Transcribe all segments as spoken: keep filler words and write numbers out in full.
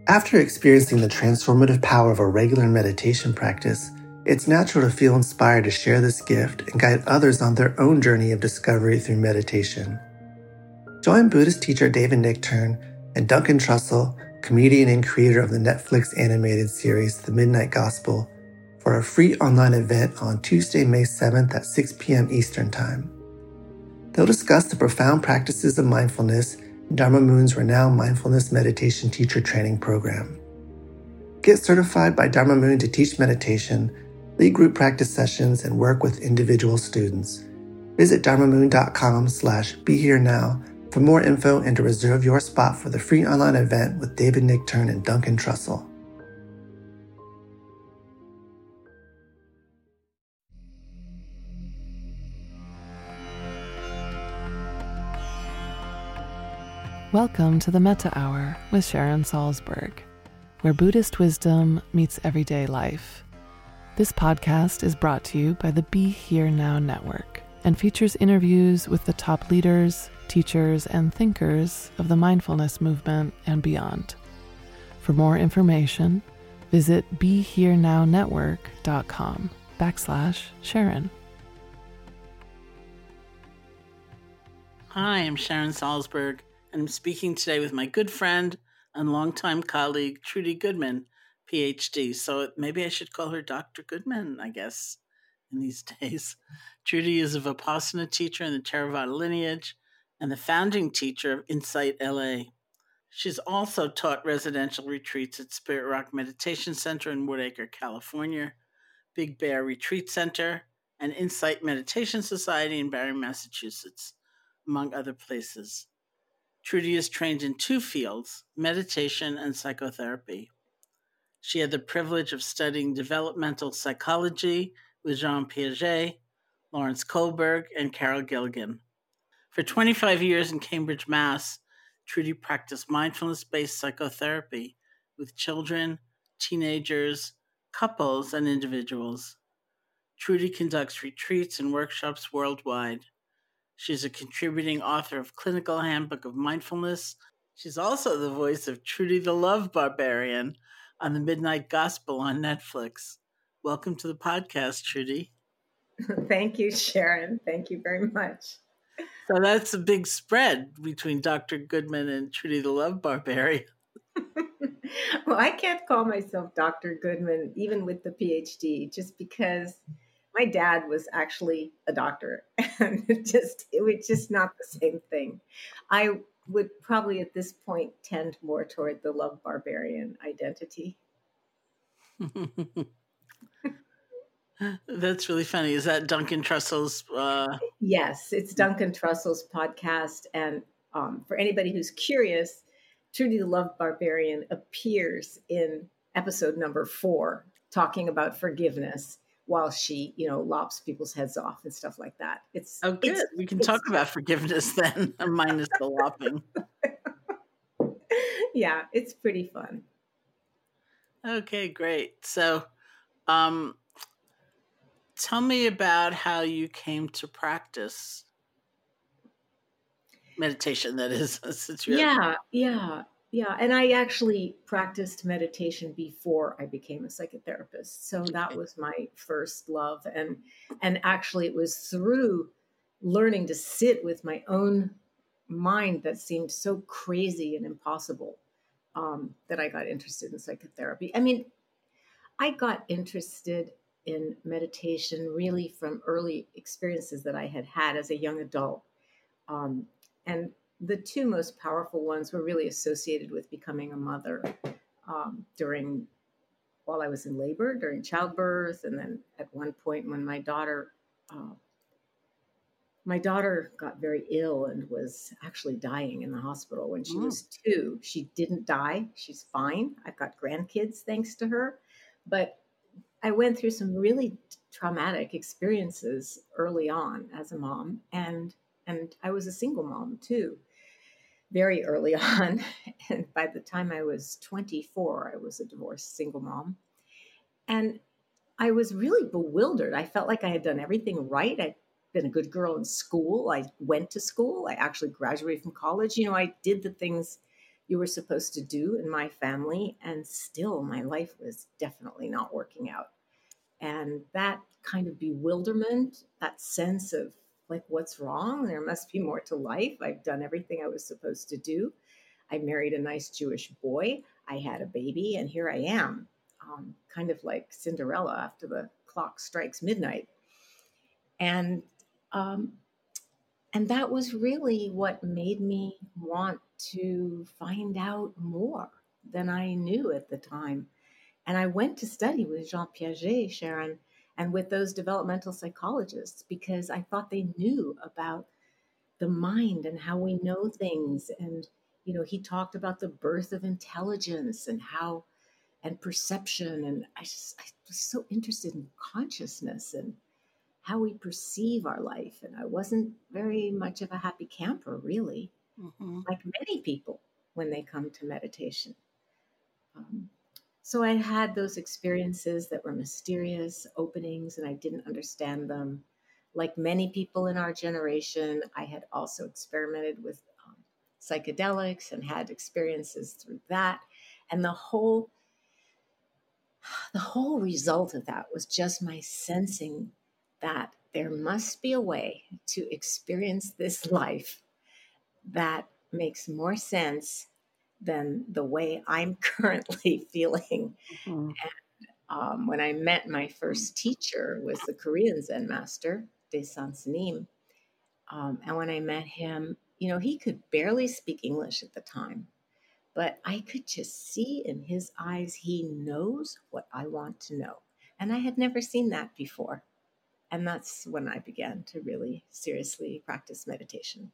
After experiencing the transformative power of a regular meditation practice, it's natural to feel inspired to share this gift and guide others on their own journey of discovery through meditation. Join Buddhist teacher David Nichtern and Duncan Trussell, comedian and creator of the Netflix animated series The Midnight Gospel, for a free online event on Tuesday, May seventh at six p.m. Eastern Time. They'll discuss the profound practices of mindfulness in Dharma Moon's renowned mindfulness meditation teacher training program. Get certified by Dharma Moon to teach meditation, lead group practice sessions, and work with individual students. Visit dharmamoon.com slash be here now for more info and to reserve your spot for the free online event with David Nichtern and Duncan Trussell. Welcome to the Metta Hour with Sharon Salzberg, where Buddhist wisdom meets everyday life. This podcast is brought to you by the Be Here Now Network and features interviews with the top leaders, teachers, and thinkers of the mindfulness movement and beyond. For more information, visit BeHereNowNetwork.com backslash Sharon. Hi, I'm Sharon Salzberg, and I'm speaking today with my good friend and longtime colleague, Trudy Goodman, P H D. So maybe I should call her Doctor Goodman, I guess, in these days. Trudy is a Vipassana teacher in the Theravada lineage and the founding teacher of Insight L A. She's also taught residential retreats at Spirit Rock Meditation Center in Woodacre, California, Big Bear Retreat Center, and Insight Meditation Society in Barre, Massachusetts, among other places. Trudy is trained in two fields, meditation and psychotherapy. She had the privilege of studying developmental psychology with Jean Piaget, Lawrence Kohlberg, and Carol Gilligan. For twenty-five years in Cambridge, Mass., Trudy practiced mindfulness-based psychotherapy with children, teenagers, couples, and individuals. Trudy conducts retreats and workshops worldwide. She's a contributing author of Clinical Handbook of Mindfulness. She's also the voice of Trudy the Love Barbarian on The Midnight Gospel on Netflix. Welcome to the podcast, Trudy. Thank you, Sharon. Thank you very much. So that's a big spread between Doctor Goodman and Trudy the Love Barbarian. Well, I can't call myself Doctor Goodman, even with the P H D, just because my dad was actually a doctor, and it just it was just not the same thing. I would probably at this point tend more toward the love barbarian identity. That's really funny. Is that Duncan Trussell's? Uh... Yes, it's Duncan Trussell's podcast. And um, for anybody who's curious, Trudy the Love Barbarian appears in episode number four, talking about forgiveness, while she, you know, lops people's heads off and stuff like that. It's oh, good. It's, we can it's, talk about forgiveness then, minus the lopping. Yeah, it's pretty fun. Okay, great. So, um, tell me about how you came to practice meditation. That is, since you're yeah, yeah. Yeah, and I actually practiced meditation before I became a psychotherapist. So that was my first love. And and actually it was through learning to sit with my own mind that seemed so crazy and impossible um, that I got interested in psychotherapy. I mean, I got interested in meditation really from early experiences that I had had as a young adult. Um, and the two most powerful ones were really associated with becoming a mother um, during, while I was in labor, during childbirth. And then at one point when my daughter, uh, my daughter got very ill and was actually dying in the hospital when she mm. was two. She didn't die. She's fine. I've got grandkids thanks to her. But I went through some really traumatic experiences early on as a mom. And And I was a single mom too, very early on. And by the time I was twenty-four, I was a divorced single mom. And I was really bewildered. I felt like I had done everything right. I'd been a good girl in school. I went to school. I actually graduated from college. You know, I did the things you were supposed to do in my family. And still, my life was definitely not working out. And that kind of bewilderment, that sense of like, what's wrong? There must be more to life. I've done everything I was supposed to do. I married a nice Jewish boy. I had a baby, and here I am, um, kind of like Cinderella after the clock strikes midnight. And um, and that was really what made me want to find out more than I knew at the time. And I went to study with Jean Piaget, Sharon, and with those developmental psychologists because I thought they knew about the mind and how we know things. And, you know, he talked about the birth of intelligence and how, and perception. And I just, I was so interested in consciousness and how we perceive our life. And I wasn't very much of a happy camper, really, mm-hmm. like many people when they come to meditation. Um, so I had those experiences that were mysterious, openings, and I didn't understand them. Like many people in our generation, I had also experimented with um, psychedelics and had experiences through that. And the whole, the whole result of that was just my sensing that there must be a way to experience this life that makes more sense than the way I'm currently feeling. Mm-hmm. And um, when I met my first teacher was the Korean Zen master, Daesan Sanim. Um, and when I met him, you know, he could barely speak English at the time, but I could just see in his eyes, he knows what I want to know. And I had never seen that before. And that's when I began to really seriously practice meditation.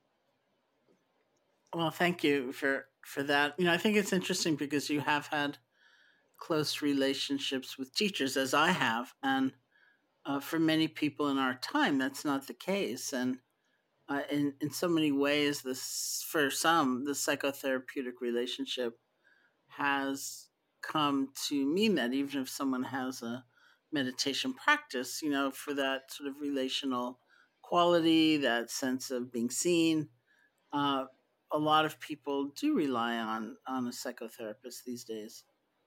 Well, thank you for, for that. You know, I think it's interesting because you have had close relationships with teachers, as I have. And uh, for many people in our time, that's not the case. And uh, in, in so many ways, this for some, the psychotherapeutic relationship has come to mean that even if someone has a meditation practice, you know, for that sort of relational quality, that sense of being seen, uh, a lot of people do rely on on a psychotherapist these days.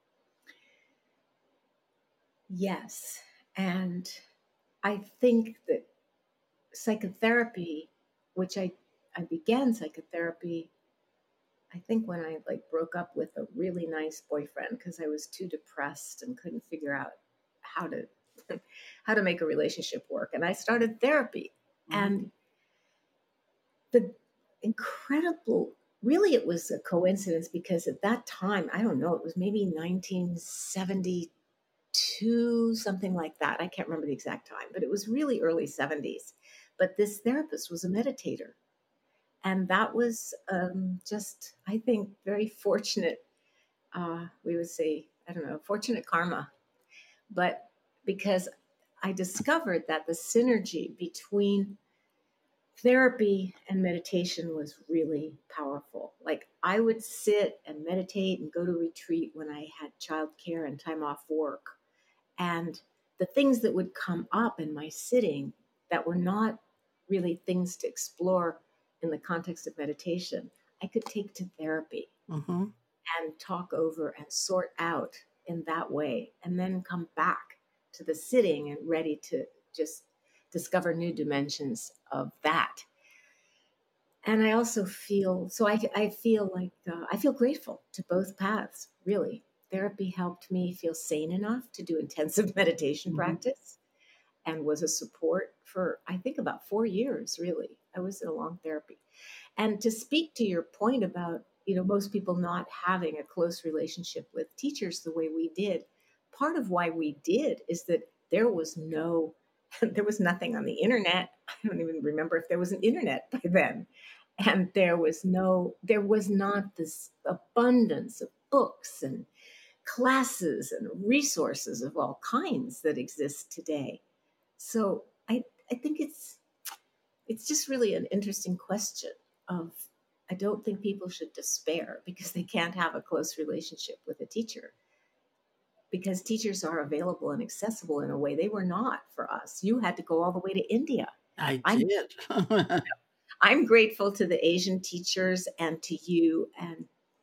Yes, and I think that psychotherapy, which I I began psychotherapy, I think when I like broke up with a really nice boyfriend because I was too depressed and couldn't figure out how to how to make a relationship work, and I started therapy. Mm-hmm. And the incredible, really, it was a coincidence because at that time, I don't know, it was maybe nineteen seventy-two, something like that. I can't remember the exact time, but it was really early seventies. But this therapist was a meditator. And that was um, just, I think, very fortunate. Uh, we would say, I don't know, fortunate karma. But because I discovered that the synergy between therapy and meditation was really powerful. Like I would sit and meditate and go to retreat when I had childcare and time off work. And the things that would come up in my sitting that were not really things to explore in the context of meditation, I could take to therapy mm-hmm. and talk over and sort out in that way, and then come back to the sitting and ready to just discover new dimensions of that. And I also feel, so I, I feel like, uh, I feel grateful to both paths, really. Therapy helped me feel sane enough to do intensive meditation mm-hmm. practice and was a support for, I think, about four years, really. I was in a long therapy. And to speak to your point about, you know, most people not having a close relationship with teachers the way we did, part of why we did is that there was no, there was nothing on the internet. I don't even remember if there was an internet by then. And there was no, there was not this abundance of books and classes and resources of all kinds that exist today. So I, I think it's, it's just really an interesting question of, I don't think people should despair because they can't have a close relationship with a teacher, because teachers are available and accessible in a way they were not for us. You had to go all the way to India. I I'm, did. I'm grateful to the Asian teachers and to you and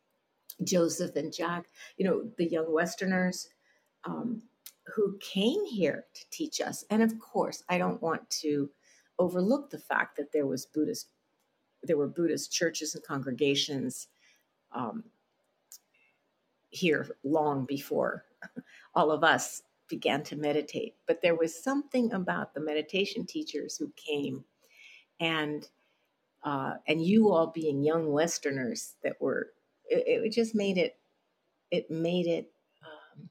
Joseph and Jack, you know, the young Westerners um, who came here to teach us. And of course, I don't want to overlook the fact that there was Buddhist, there were Buddhist churches and congregations um, here long before all of us began to meditate. But there was something about the meditation teachers who came, and uh, and you all being young Westerners that were, it, it just made it, it made it, um,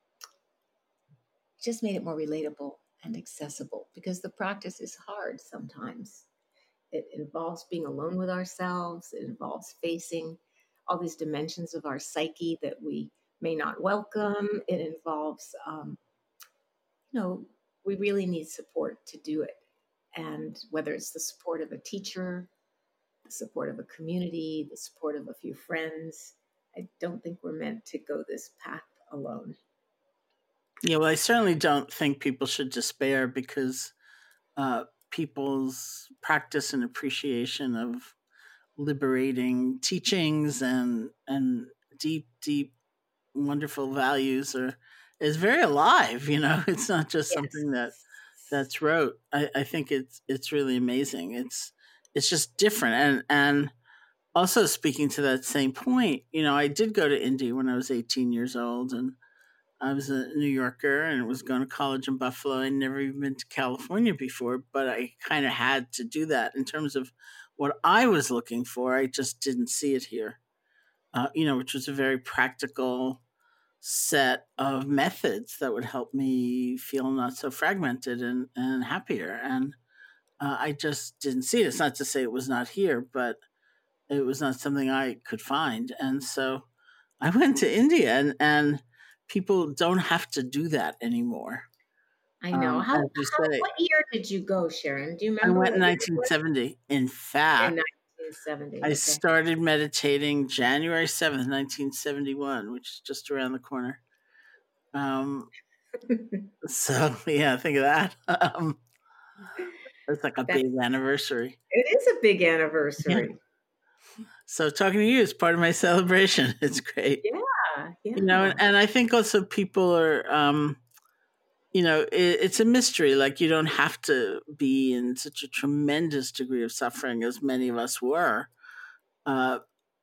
just made it more relatable and accessible, because the practice is hard sometimes. It involves being alone with ourselves. It involves facing all these dimensions of our psyche that we may not welcome. It involves, um, you know, we really need support to do it. And whether it's the support of a teacher, the support of a community, the support of a few friends, I don't think we're meant to go this path alone. Yeah, well, I certainly don't think people should despair, because uh, people's practice and appreciation of liberating teachings and and deep, deep, wonderful values are is very alive. You know, it's not just Yes. something that that's rote. I, I think it's it's really amazing. It's it's just different, and and also speaking to that same point, you know, I did go to India when I was eighteen years old, and I was a New Yorker and was going to college in Buffalo. I'd never even been to California before, but I kind of had to do that in terms of what I was looking for. I just didn't see it here, uh, you know, which was a very practical set of methods that would help me feel not so fragmented and, and happier. And uh, I just didn't see it. It's not to say it was not here, but it was not something I could find. And so I went to India, and, and people don't have to do that anymore. I know. Um, how, as you how say, what year did you go, Sharon? Do you I remember? went in what year it nineteen was? seventy. In In fact, nineteen seventy. I Okay. started meditating January seventh, nineteen seventy-one, which is just around the corner. Um, so, yeah, think of that. Um, it's like a That's, big anniversary. it is a big anniversary. So talking to you is part of my celebration. It's great. Yeah, yeah. You know, and, and I think also people are, um, you know, it, it's a mystery. Like, you don't have to be in such a tremendous degree of suffering as many of us were, uh,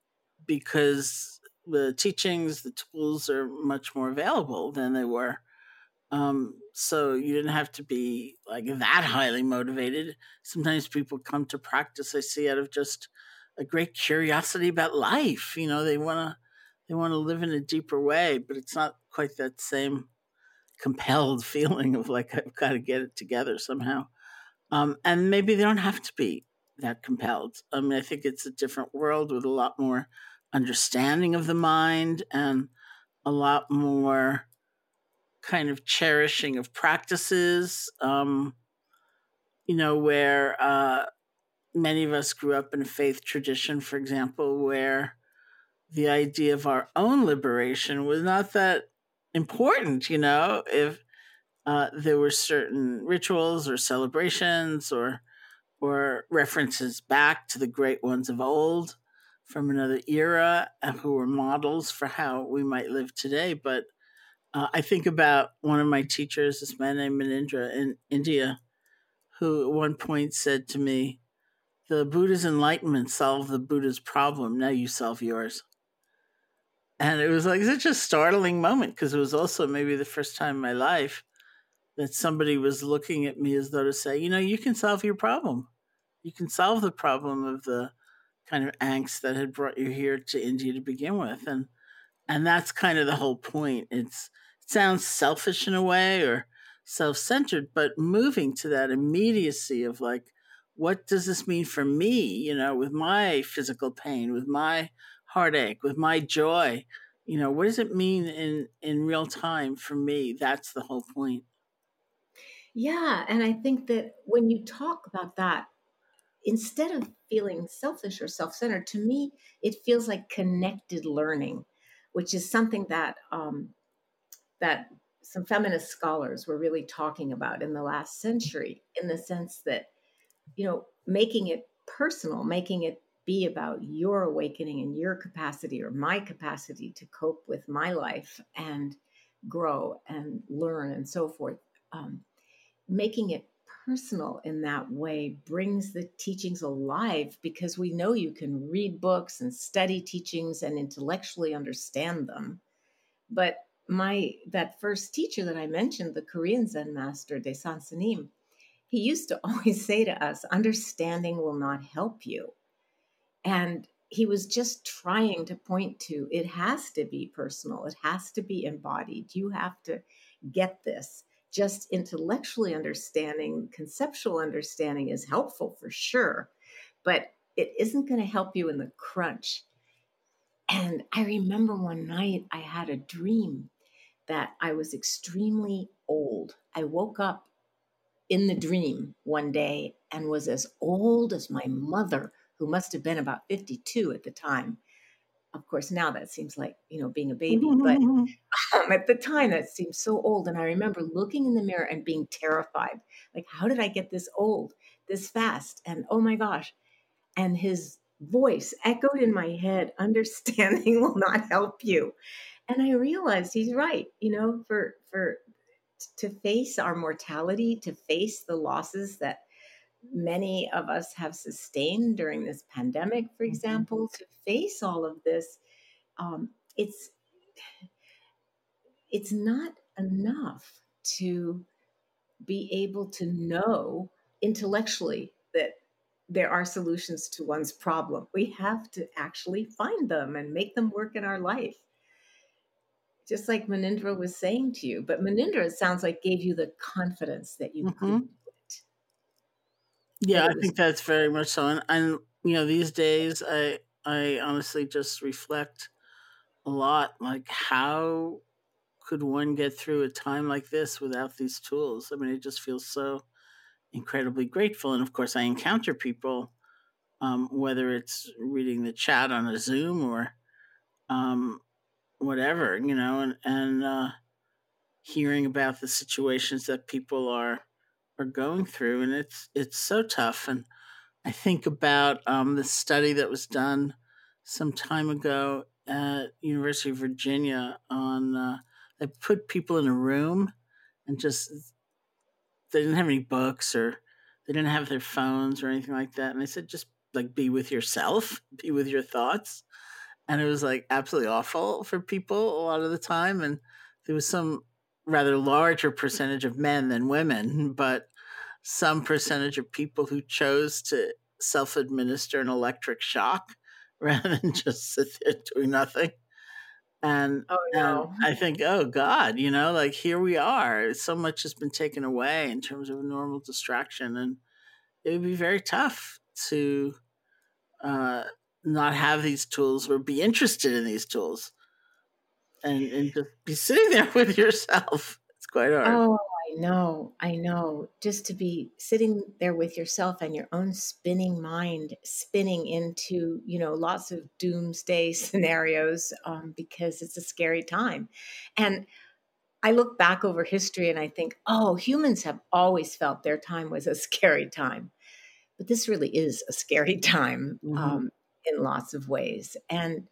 because the teachings, the tools are much more available than they were. Um, so you didn't have to be like that highly motivated. Sometimes people come to practice, I see, out of just a great curiosity about life. You know, they want to they want to live in a deeper way, but it's not quite that same compelled feeling of like, I've got to get it together somehow. Um, and maybe they don't have to be that compelled. I mean, I think it's a different world with a lot more understanding of the mind and a lot more kind of cherishing of practices, um, you know, where uh, many of us grew up in a faith tradition, for example, where the idea of our own liberation was not that important, you know, if uh, there were certain rituals or celebrations or or references back to the great ones of old from another era, uh, who were models for how we might live today. But uh, I think about one of my teachers, this man named Manindra in India, who at one point said to me, "The Buddha's enlightenment solved the Buddha's problem. Now you solve yours." And it was like such a startling moment, because it was also maybe the first time in my life that somebody was looking at me as though to say, you know, you can solve your problem. You can solve the problem of the kind of angst that had brought you here to India to begin with. And and that's kind of the whole point. It's it sounds selfish in a way or self-centered, but moving to that immediacy of like, what does this mean for me, you know, with my physical pain, with my heartache, with my joy? You know, what does it mean in, in real time for me? That's the whole point. Yeah. And I think that when you talk about that, instead of feeling selfish or self-centered, to me, it feels like connected learning, which is something that um, that some feminist scholars were really talking about in the last century, in the sense that, you know, making it personal, making it be about your awakening and your capacity or my capacity to cope with my life and grow and learn and so forth. Um, making it personal in that way brings the teachings alive, because we know you can read books and study teachings and intellectually understand them. But my that first teacher that I mentioned, the Korean Zen master, Daesan Sanim, he used to always say to us, understanding will not help you. And he was just trying to point to, it has to be personal. It has to be embodied. You have to get this. Just intellectually understanding, conceptual understanding is helpful for sure, but it isn't going to help you in the crunch. And I remember one night I had a dream that I was extremely old. I woke up in the dream one day and was as old as my mother, who must have been about fifty-two at the time. Of course, now that seems like, you know, being a baby, but um, at the time that seemed so old. And I remember looking in the mirror and being terrified. Like, how did I get this old, this fast? And oh my gosh. And his voice echoed in my head, understanding will not help you. And I realized he's right, you know, for, for, to face our mortality, to face the losses that many of us have sustained during this pandemic, for example, to face all of this, um, it's it's not enough to be able to know intellectually that there are solutions to one's problem. We have to actually find them and make them work in our life. Just like Munindra was saying to you, but Munindra, it sounds like, gave you the confidence that you Mm-hmm. could do it. Yeah, That I it was- think that's very much so. And, and you know, these days, I I honestly just reflect a lot, like, how could one get through a time like this without these tools? I mean, it just feels so incredibly grateful. And of course, I encounter people, um, whether it's reading the chat on a Zoom or um, whatever, you know, and and uh, hearing about the situations that people are are going through, and it's it's so tough. And I think about um, the study that was done some time ago at University of Virginia on uh, they put people in a room and just they didn't have any books or they didn't have their phones or anything like that, and they said just like be with yourself, be with your thoughts, and it was like absolutely awful for people a lot of the time, and there was some rather larger percentage of men than women, but some percentage of people who chose to self-administer an electric shock rather than just sit there doing nothing. And Oh, and no. I think, oh God, you know, like here we are. So much has been taken away in terms of normal distraction, and it would be very tough to uh, not have these tools or be interested in these tools, and and just be sitting there with yourself. It's quite hard. Oh, I know. I know. Just to be sitting there with yourself and your own spinning mind, spinning into, you know, lots of doomsday scenarios, um, because it's a scary time. And I look back over history and I think, oh, humans have always felt their time was a scary time. But this really is a scary time, Mhm. um, in lots of ways. And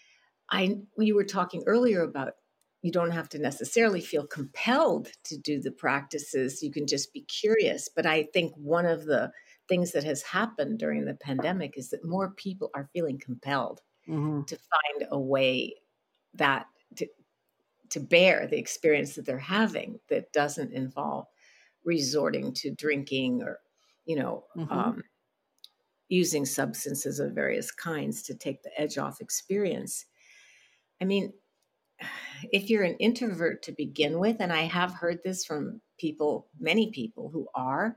I, we were talking earlier about you don't have to necessarily feel compelled to do the practices. You can just be curious. But I think one of the things that has happened during the pandemic is that more people are feeling compelled Mhm. to find a way that to, to bear the experience that they're having that doesn't involve resorting to drinking or, you know, Mhm. um, using substances of various kinds to take the edge off experience. I mean, if you're an introvert to begin with, and I have heard this from people, many people who are,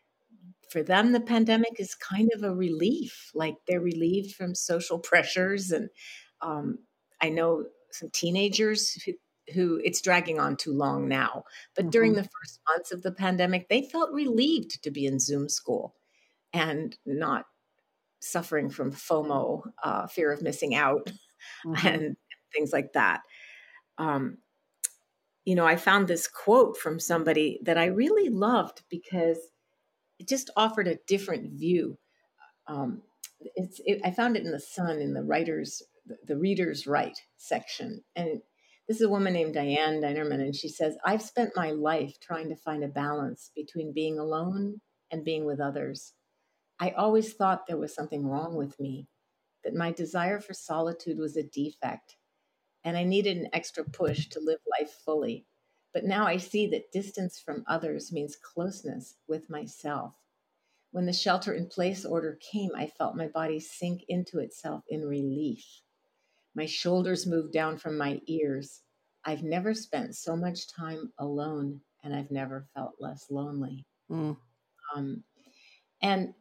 for them, the pandemic is kind of a relief. Like they're relieved from social pressures. And um, I know some teenagers who, who it's dragging on too long now. But during Mhm. the first months of the pandemic, they felt relieved to be in Zoom school and not suffering from FOMO, uh, fear of missing out, Mhm. and things like that. Um, you know, I found this quote from somebody that I really loved because it just offered a different view. Um, it's it, I found it in the Sun in the writers the readers write section, and this is a woman named Diane Dinerman, and she says, I've spent my life trying to find a balance between being alone and being with others. I always thought there was something wrong with me, that my desire for solitude was a defect, and I needed an extra push to live life fully. But now I see that distance from others means closeness with myself. When the shelter in place order came, I felt my body sink into itself in relief. My shoulders moved down from my ears. I've never spent so much time alone, and I've never felt less lonely. Mm. Um, and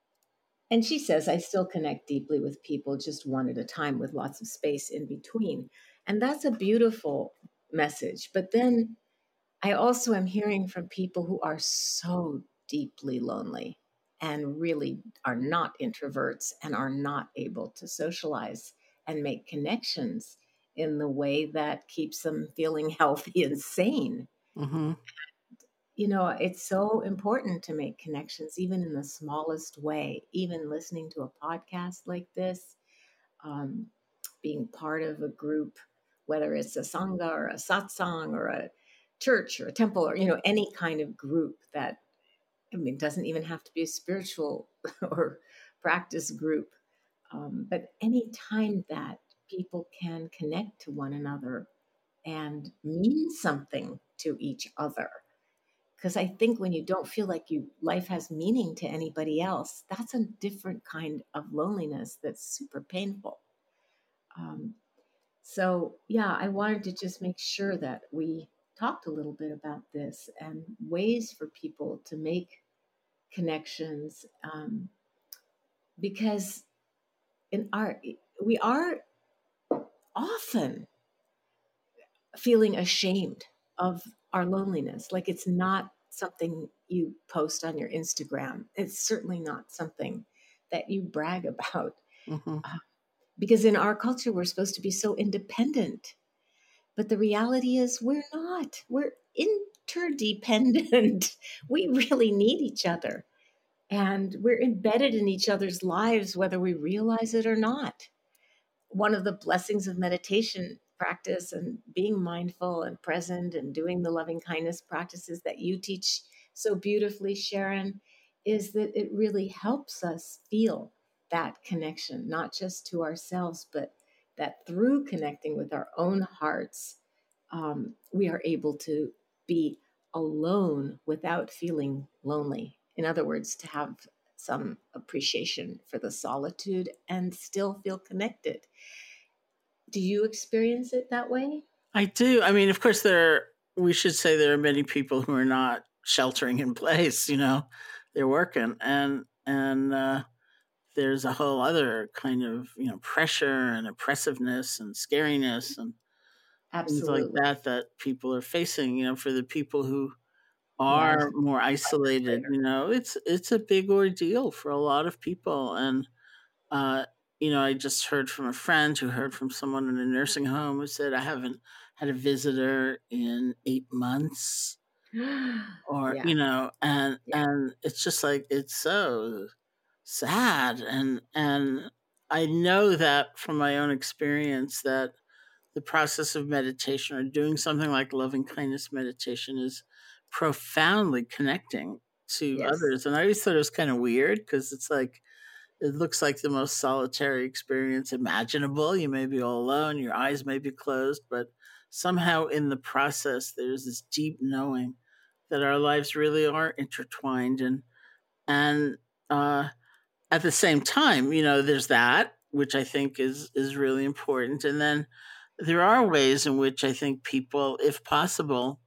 and she says, I still connect deeply with people, just one at a time, with lots of space in between. And that's a beautiful message. But then I also am hearing from people who are so deeply lonely and really are not introverts and are not able to socialize and make connections in the way that keeps them feeling healthy and sane. Mm-hmm. You know, it's so important to make connections, even in the smallest way, even listening to a podcast like this, um, being part of a group, whether it's a sangha or a satsang or a church or a temple or, you know, any kind of group that, I mean, it doesn't even have to be a spiritual or practice group. Um, but any time that people can connect to one another and mean something to each other. Because I think when you don't feel like you life has meaning to anybody else, that's a different kind of loneliness that's super painful. Um, so, yeah, I wanted to just make sure that we talked a little bit about this and ways for people to make connections, um, because in our we are often feeling ashamed of our loneliness. Like it's not something you post on your Instagram. It's certainly not something that you brag about. Mm-hmm. Uh, because in our culture, we're supposed to be so independent. But the reality is we're not. We're interdependent. We really need each other. And we're embedded in each other's lives, whether we realize it or not. One of the blessings of meditation practice and being mindful and present and doing the loving kindness practices that you teach so beautifully, Sharon, is that it really helps us feel that connection, not just to ourselves, but that through connecting with our own hearts, um, we are able to be alone without feeling lonely. In other words, to have some appreciation for the solitude and still feel connected. Do you experience it that way? I do. I mean, of course, there. We should say there are many people who are not sheltering in place. You know, they're working, and and uh, there's a whole other kind of you know pressure and oppressiveness and scariness and things like Absolutely. that that people are facing. You know, for the people who Yeah. are more isolated, you know, it's it's a big ordeal for a lot of people. And uh, you know, I just heard from a friend who heard from someone in a nursing home who said, I haven't had a visitor in eight months or, Yeah. you know, and Yeah. and it's just like it's so sad. And and I know that from my own experience that the process of meditation or doing something like loving kindness meditation is profoundly connecting to Yes. others. And I always thought it was kind of weird because it's like, it looks like the most solitary experience imaginable. You may be all alone, your eyes may be closed, but somehow in the process, there's this deep knowing that our lives really are intertwined. And, and, uh, at the same time, you know, there's that, which I think is, is really important. And then there are ways in which I think people, if possible,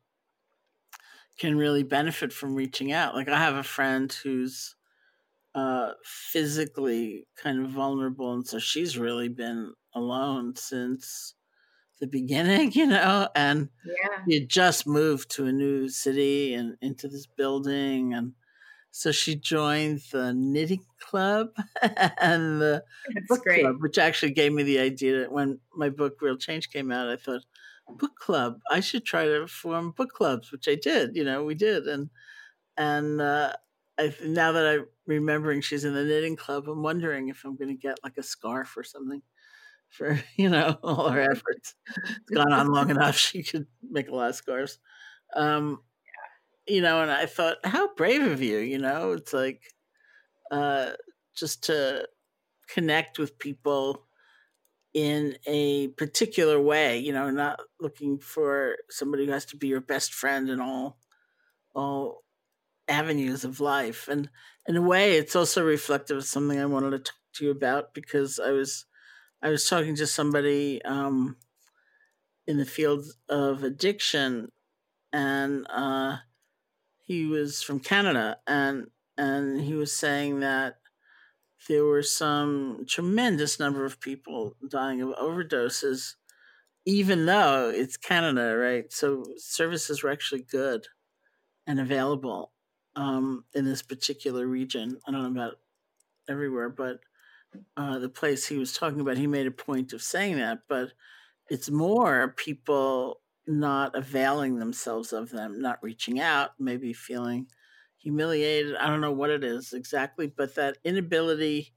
can really benefit from reaching out. Like I have a friend who's uh, physically kind of vulnerable, and so she's really been alone since the beginning, you know, and Yeah. she had just moved to a new city and into this building, and so she joined the knitting club and the That's book club, great. which actually gave me the idea that when my book Real Change came out, I thought, book club, I should try to form book clubs, which I did, you know, we did. And, and, uh, I, now that I'm remembering she's in the knitting club, I'm wondering if I'm going to get like a scarf or something for, you know, all her efforts. It's gone on long enough. She could make a lot of scarves. Um, you know, and I thought, how brave of you, you know, it's like, uh, just to connect with people in a particular way, you know, not looking for somebody who has to be your best friend in all, all avenues of life. And in a way, it's also reflective of something I wanted to talk to you about, because I was, I was talking to somebody, um, in the field of addiction, and, uh, he was from Canada, and and he was saying that there were some tremendous number of people dying of overdoses, even though it's Canada, right? So services were actually good and available, um, in this particular region. I don't know about everywhere, but uh, the place he was talking about, he made a point of saying that. But it's more people not availing themselves of them, not reaching out, maybe feeling humiliated. I don't know what it is exactly, but that inability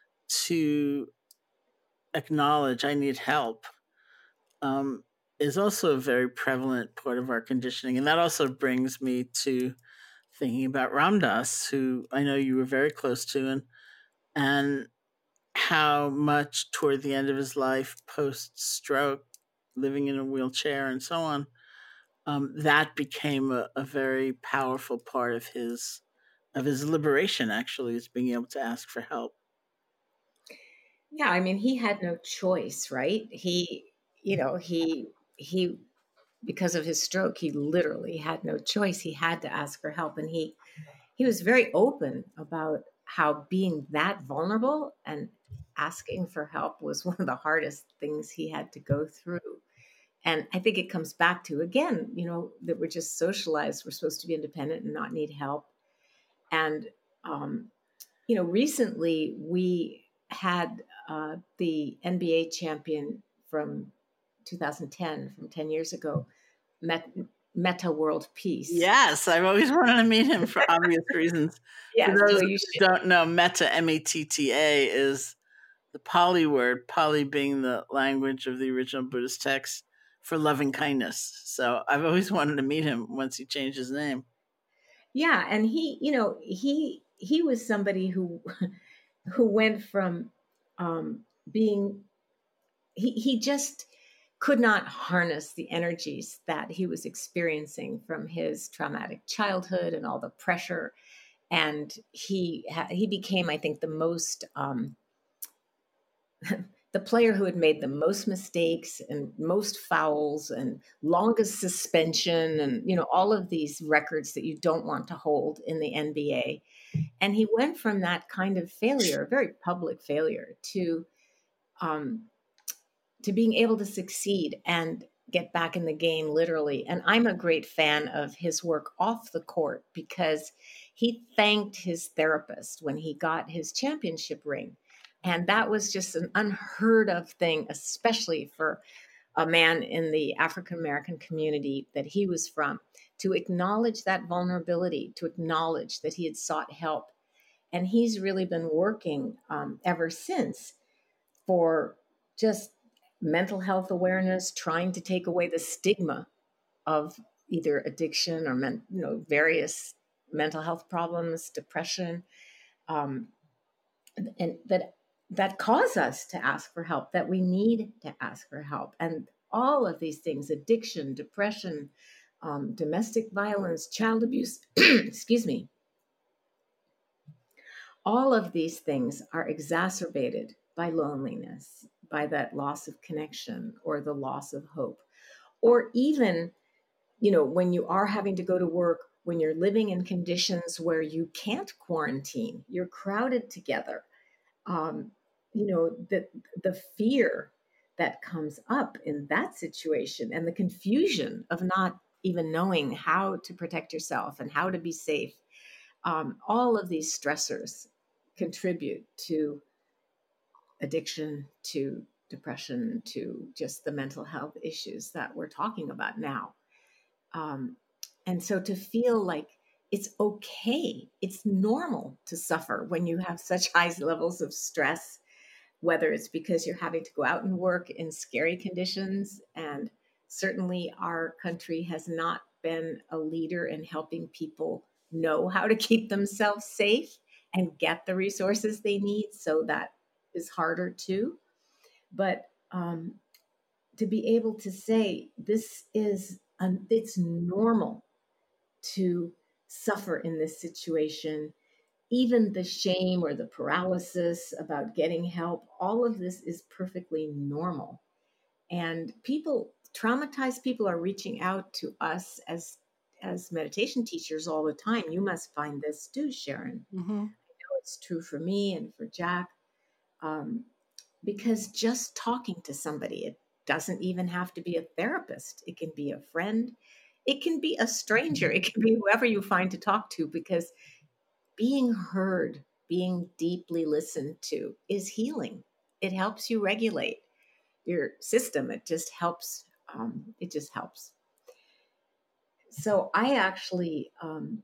to acknowledge I need help, um, is also a very prevalent part of our conditioning. And that also brings me to thinking about Ram Dass, who I know you were very close to, and and how much toward the end of his life, post stroke, living in a wheelchair and so on, um, that became a, a very powerful part of his of his liberation. Actually, is being able to ask for help. Yeah, I mean, he had no choice, right? He, you know, he he because of his stroke, he literally had no choice. He had to ask for help, and he he was very open about how being that vulnerable and asking for help was one of the hardest things he had to go through. And I think it comes back to, again, you know, that we're just socialized. We're supposed to be independent and not need help. And, um, you know, recently we had uh, the N B A champion from two thousand ten, from ten years ago, Met, Metta World Peace. Yes, I've always wanted to meet him for obvious reasons. Yes, for those well, who you should. don't know, Metta, M E T T A, is the Pali word, Pali being the language of the original Buddhist text for loving kindness. So I've always wanted to meet him once he changed his name. Yeah, and he, you know, he he was somebody who who went from um, being he he just could not harness the energies that he was experiencing from his traumatic childhood and all the pressure, and he he became, I think, the most um, the player who had made the most mistakes and most fouls and longest suspension, and you know, all of these records that you don't want to hold in the N B A. And he went from that kind of failure, very public failure, to um, to being able to succeed and get back in the game, literally. And I'm a great fan of his work off the court, because he thanked his therapist when he got his championship ring. And that was just an unheard of thing, especially for a man in the African American community that he was from, to acknowledge that vulnerability, to acknowledge that he had sought help. And he's really been working um, ever since for just mental health awareness, trying to take away the stigma of either addiction or men, you know, various mental health problems, depression, um, and that that cause us to ask for help, that we need to ask for help. And all of these things, addiction, depression, um, domestic violence, child abuse, excuse me, all of these things are exacerbated by loneliness, by that loss of connection or the loss of hope. Or even, you know, when you are having to go to work, when you're living in conditions where you can't quarantine, you're crowded together. Um, you know, the, the fear that comes up in that situation and the confusion of not even knowing how to protect yourself and how to be safe. Um, all of these stressors contribute to addiction, to depression, to just the mental health issues that we're talking about now. Um, and so to feel like it's okay. It's normal to suffer when you have such high levels of stress, whether it's because you're having to go out and work in scary conditions. And certainly our country has not been a leader in helping people know how to keep themselves safe and get the resources they need. So that is harder too. But um, to be able to say this is, um, it's normal to suffer in this situation, even the shame or the paralysis about getting help, all of this is perfectly normal. And people, traumatized people are reaching out to us as as meditation teachers all the time. You must find this too, Sharon. Mm-hmm. I know it's true for me and for Jack. Um, because just talking to somebody, it doesn't even have to be a therapist. It can be a friend. It can be a stranger. It can be whoever you find to talk to, because being heard, being deeply listened to is healing. It helps you regulate your system. It just helps. Um, it just helps. So I actually, um,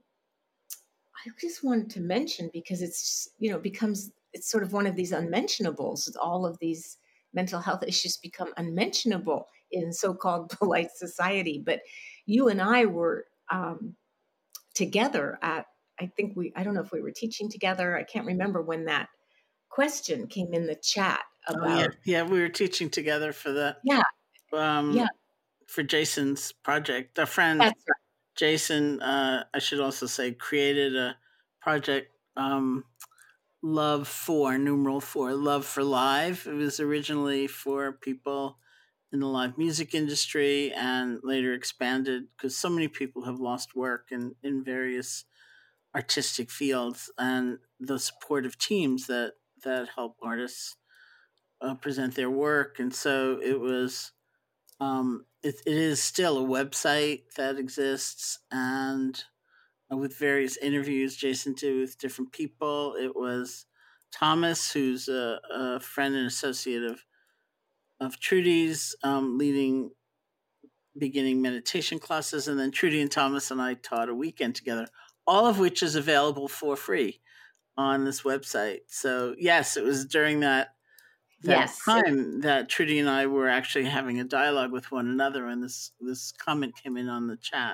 I just wanted to mention, because it's, you know, becomes, it's sort of one of these unmentionables. All of these mental health issues become unmentionable in so-called polite society. But you and I were um, together at, I think we, I don't know if we were teaching together. I can't remember when that question came in the chat about. Oh, yeah. Yeah, we were teaching together for that. Yeah. Um, yeah. For Jason's project. A friend, That's right. Jason, uh, I should also say, created a project, um, Love for, numeral four, Love for Live. It was originally for people in the live music industry and later expanded because so many people have lost work in, in various artistic fields, and the supportive teams that, that help artists uh, present their work. And so it was, um, it, it is still a website that exists, and uh, with various interviews Jason did with different people. It was Thomas, who's a, a friend and associate of of Trudy's, um, leading beginning meditation classes, and then Trudy and Thomas and I taught a weekend together, all of which is available for free on this website. So yes, it was during that that Yes. time that Trudy and I were actually having a dialogue with one another, and this this comment came in on the chat.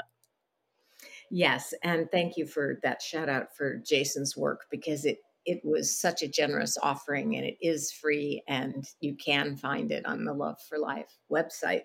Yes, and thank you for that shout out for Jason's work, because it it was such a generous offering, and it is free, and you can find it on the Love for Life website.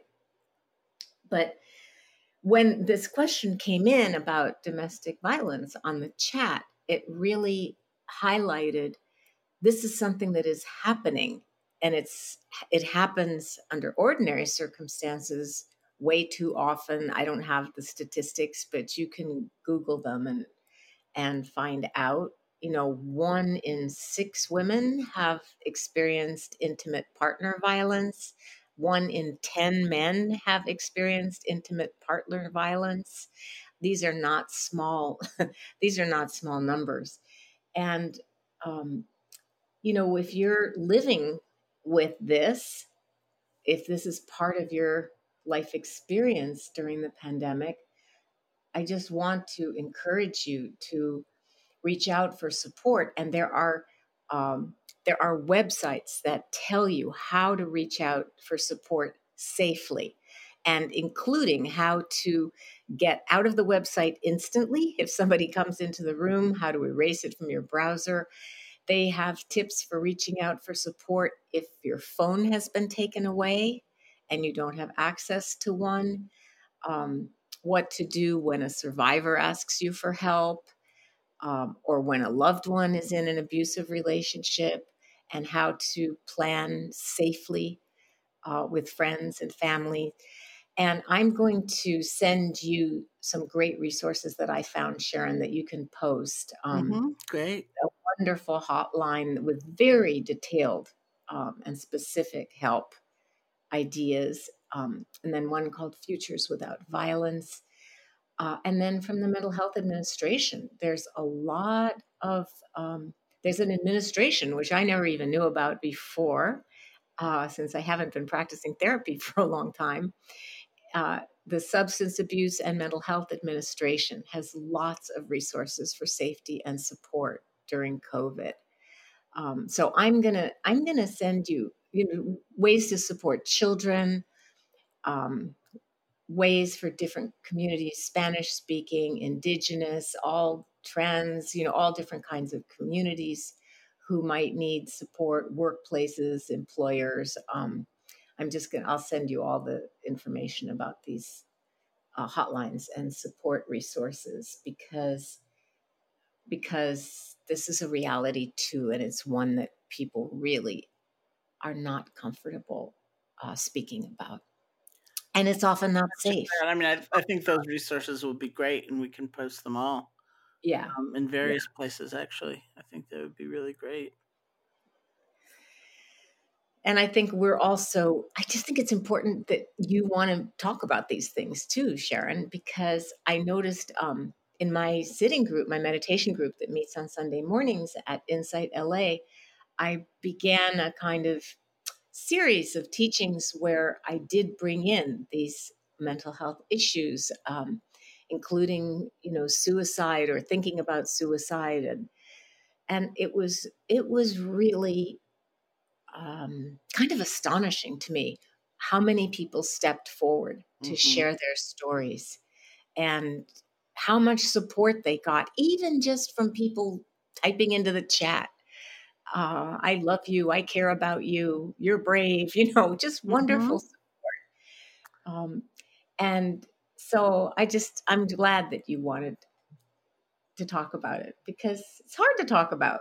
But when this question came in about domestic violence on the chat, it really highlighted this is something that is happening, and it's it happens under ordinary circumstances way too often. I don't have the statistics, but you can Google them and and find out. You know, one in six women have experienced intimate partner violence. One in ten men have experienced intimate partner violence. These are not small. These are not small numbers. And um, you know, if you're living with this, if this is part of your life experience during the pandemic, I just want to encourage you to reach out for support. And there are um, there are websites that tell you how to reach out for support safely, and including how to get out of the website instantly if somebody comes into the room, how to erase it from your browser. They have tips for reaching out for support if your phone has been taken away and you don't have access to one. Um, what to do when a survivor asks you for help, um, or when a loved one is in an abusive relationship, and how to plan safely uh, with friends and family. And I'm going to send you some great resources that I found, Sharon, that you can post. Um, mm-hmm. Great. A wonderful hotline with very detailed um, and specific help ideas. Um, and then one called Futures Without Violence. Uh, and then from the Mental Health Administration, there's a lot of, um, there's an administration, which I never even knew about before, uh, since I haven't been practicing therapy for a long time. Uh, the Substance Abuse and Mental Health Administration has lots of resources for safety and support during COVID. Um, so I'm gonna I'm gonna send you, you know, ways to support children, um, ways for different communities, Spanish speaking, indigenous, all trans, you know, all different kinds of communities who might need support, workplaces, employers. Um, I'm just going to, I'll send you all the information about these uh, hotlines and support resources because, because this is a reality too. And it's one that people really are not comfortable uh, speaking about. And it's often not safe. I mean, I, I think those resources will be great, and we can post them all. Yeah. Um, in various yeah. places, actually. I think that would be really great. And I think we're also, I just think it's important that you want to talk about these things too, Sharon, because I noticed um, in my sitting group, my meditation group that meets on Sunday mornings at Insight L A, I began a kind of series of teachings where I did bring in these mental health issues, um, including, you know, suicide or thinking about suicide. And, and it was, it was really um, kind of astonishing to me how many people stepped forward to mm-hmm. share their stories and how much support they got, even just from people typing into the chat. Uh, I love you. I care about you. You're brave, you know, just wonderful mm-hmm. support. Um, and so I just, I'm glad that you wanted to talk about it because it's hard to talk about.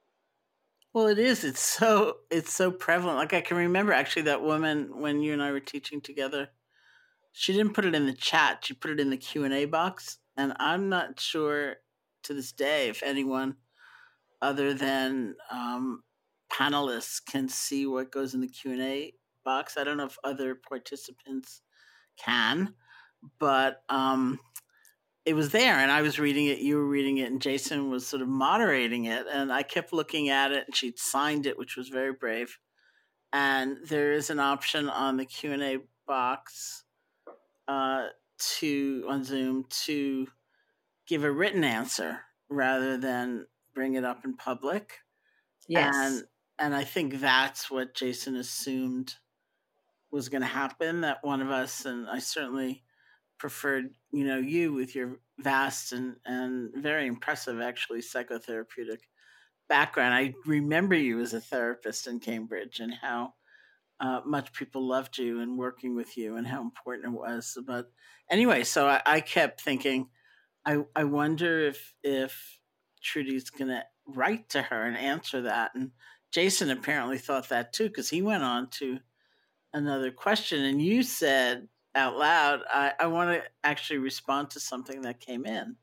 Well, it is. It's so, it's so prevalent. Like I can remember actually that woman when you and I were teaching together, she didn't put it in the chat. She put it in the Q and A box. And I'm not sure to this day if anyone other than um, panelists can see what goes in the Q and A box. I don't know if other participants can, but um, it was there and I was reading it, you were reading it, and Jason was sort of moderating it. And I kept looking at it and she'd signed it, which was very brave. And there is an option on the Q and A box uh, to on Zoom to give a written answer rather than bring it up in public. Yes. And and I think that's what Jason assumed was going to happen, that one of us, and I certainly preferred, you know, you with your vast and, and very impressive, actually, psychotherapeutic background. I remember you as a therapist in Cambridge and how uh, much people loved you and working with you and how important it was. But anyway, so I, I kept thinking, I, I wonder if if Trudy's going to write to her and answer that. And Jason apparently thought that too, because he went on to another question. And you said out loud, I, I want to actually respond to something that came in.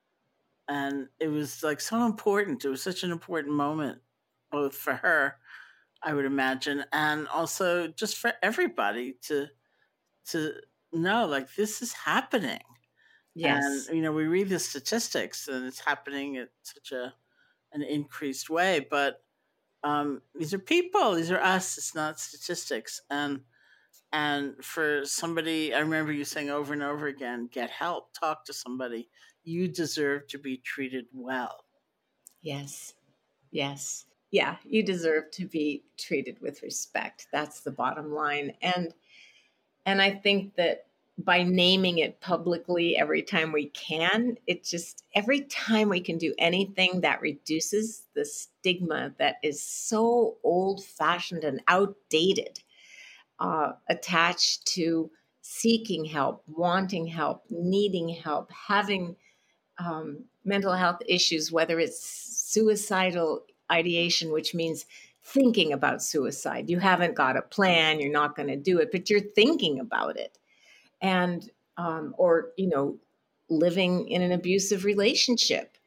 And it was like so important. It was such an important moment, both for her, I would imagine, and also just for everybody to to know, like, this is happening. Yes. And, you know, we read the statistics and it's happening at such a an increased way. But um, these are people. These are us. It's not statistics. And and for somebody, I remember you saying over and over again, get help, talk to somebody. You deserve to be treated well. Yes. Yes. Yeah, you deserve to be treated with respect. That's the bottom line. And and I think that by naming it publicly every time we can, it just, every time we can do anything that reduces the stigma that is so old-fashioned and outdated, uh, attached to seeking help, wanting help, needing help, having um, mental health issues, whether it's suicidal ideation, which means thinking about suicide. You haven't got a plan, you're not going to do it, but you're thinking about it. And, um, or, you know, living in an abusive relationship,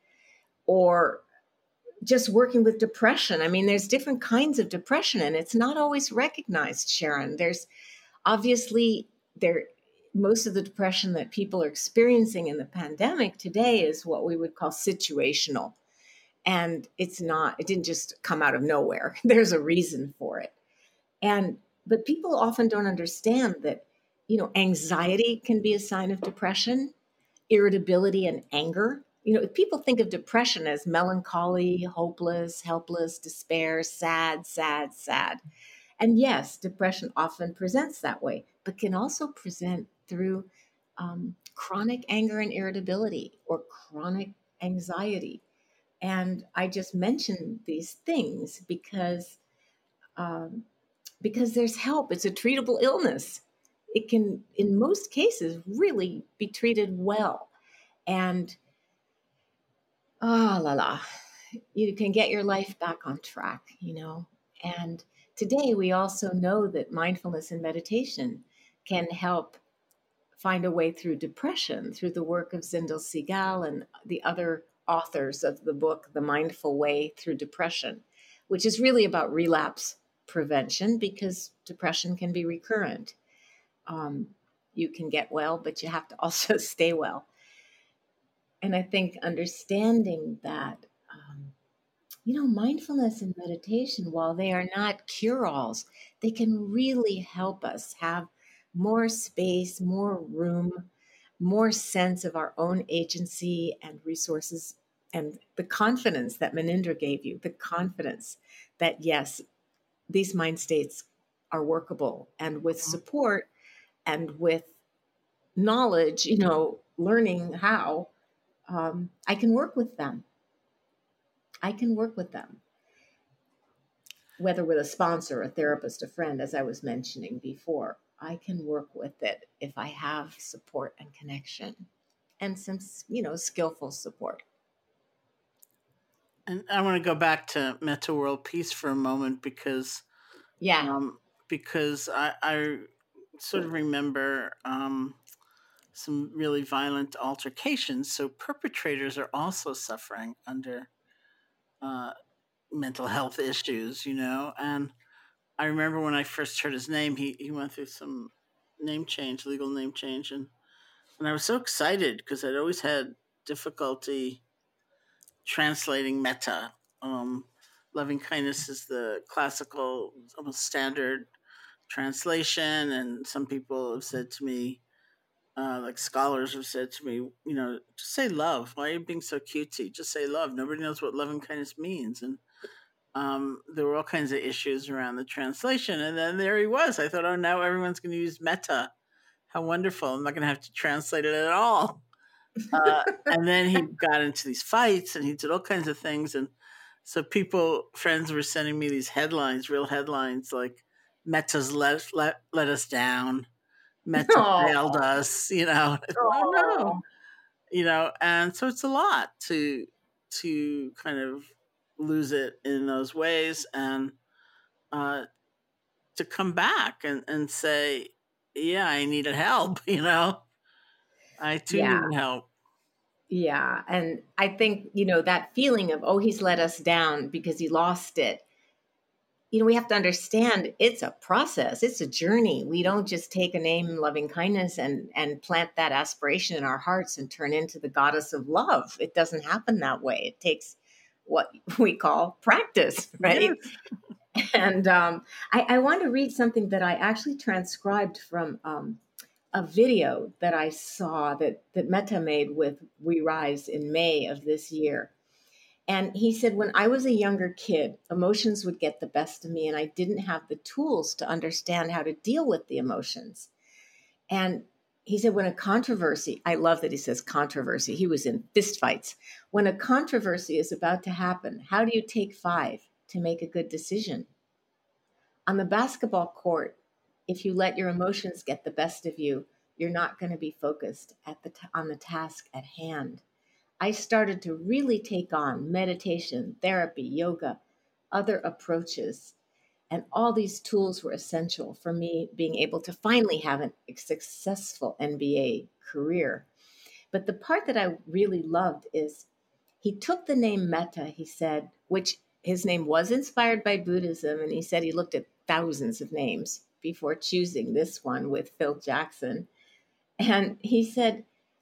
or just working with depression. I mean, there's different kinds of depression, and it's not always recognized, Sharon. There's obviously there, most of the depression that people are experiencing in the pandemic today is what we would call situational. And it's not, it didn't just come out of nowhere. There's a reason for it. And, but people often don't understand that you know, anxiety can be a sign of depression, irritability and anger. You know, if people think of depression as melancholy, hopeless, helpless, despair, sad, sad, sad. And yes, depression often presents that way, but can also present through um, chronic anger and irritability or chronic anxiety. And I just mentioned these things because um, because there's help. It's a treatable illness. It can, in most cases, really be treated well. And ah, la la, you can get your life back on track, you know. And today we also know that mindfulness and meditation can help find a way through depression through the work of Zindel Segal and the other authors of the book, The Mindful Way Through Depression, which is really about relapse prevention because depression can be recurrent. Um, you can get well, but you have to also stay well. And I think understanding that, um, you know, mindfulness and meditation, while they are not cure-alls, they can really help us have more space, more room, more sense of our own agency and resources, and the confidence that Menindra gave you, the confidence that, yes, these mind states are workable. And with support and with knowledge, you know, learning how, um, I can work with them. I can work with them. Whether with a sponsor, a therapist, a friend, as I was mentioning before, I can work with it if I have support and connection and some, you know, skillful support. And I want to go back to Metta World Peace for a moment because, Yeah. um, because I, I sort of remember um, some really violent altercations. So perpetrators are also suffering under uh, mental health issues, you know. And I remember when I first heard his name, he, he went through some name change, legal name change, and and I was so excited because I'd always had difficulty translating metta. Um, loving kindness is the classical, almost standard translation, and some people have said to me, uh, like scholars have said to me, you know, just say love. Why are you being so cutesy? Just say love. Nobody knows what loving kindness means, and um, there were all kinds of issues around the translation. And then there he was. I thought, oh, now everyone's going to use metta. How wonderful! I'm not going to have to translate it at all. Uh, and then he got into these fights and he did all kinds of things. And so people, friends were sending me these headlines, real headlines like Meta's let, let, let us down. Meta Oh. failed us, you know. Oh no. You know, and so it's a lot to to kind of lose it in those ways and uh, to come back and, and say, yeah, I needed help, you know. I too Yeah. needed help. Yeah. And I think, you know, that feeling of, oh, he's let us down because he lost it. You know, we have to understand it's a process. It's a journey. We don't just take a name, loving kindness, and and plant that aspiration in our hearts and turn into the goddess of love. It doesn't happen that way. It takes what we call practice, right? Yes. And um, I, I want to read something that I actually transcribed from um, a video that I saw that that Metta made with We Rise in May of this year. And he said, when I was a younger kid, emotions would get the best of me, and I didn't have the tools to understand how to deal with the emotions. And he said, when a controversy, I love that he says controversy, he was in fistfights. When a controversy is about to happen, how do you take five to make a good decision? On the basketball court, if you let your emotions get the best of you, you're not going to be focused at the t- on the task at hand. I started to really take on meditation, therapy, yoga, other approaches. And all these tools were essential for me being able to finally have a successful M B A career. But the part that I really loved is he took the name Metta, he said, which his name was inspired by Buddhism. And he said he looked at thousands of names before choosing this one with Phil Jackson. And he said,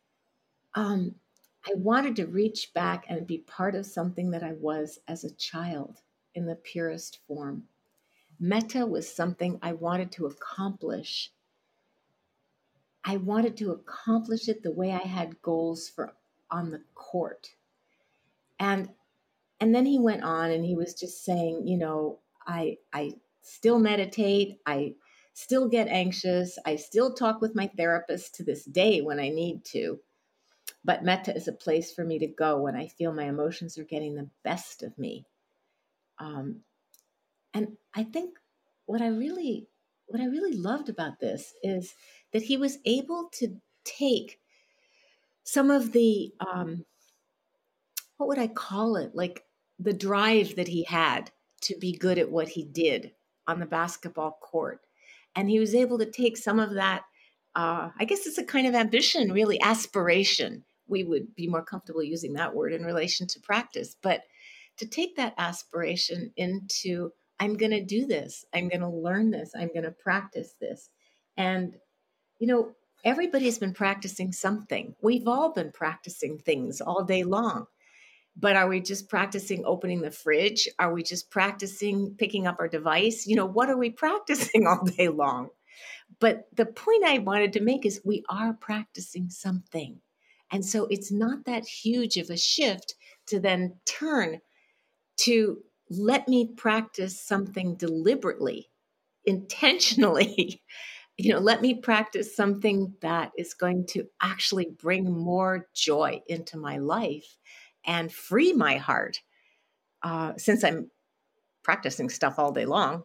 um, I wanted to reach back and be part of something that I was as a child in the purest form. Metta was something I wanted to accomplish I wanted to accomplish it the way I had goals for on the court. And and then he went on and he was just saying, you know, I I still meditate, I still get anxious, I still talk with my therapist to this day when I need to. But metta is a place for me to go when I feel my emotions are getting the best of me. Um, and I think what I really what I really loved about this is that he was able to take some of the um, what would I call it? Like the drive that he had to be good at what he did on the basketball court. And he was able to take some of that, uh, I guess it's a kind of ambition, really, aspiration. We would be more comfortable using that word in relation to practice. But to take that aspiration into, I'm going to do this, I'm going to learn this, I'm going to practice this. And, you know, everybody's been practicing something. We've all been practicing things all day long. But are we just practicing opening the fridge? Are we just practicing picking up our device? You know, what are we practicing all day long? But the point I wanted to make is we are practicing something. And so it's not that huge of a shift to then turn to let me practice something deliberately, intentionally. You know, let me practice something that is going to actually bring more joy into my life and free my heart, uh, since I'm practicing stuff all day long.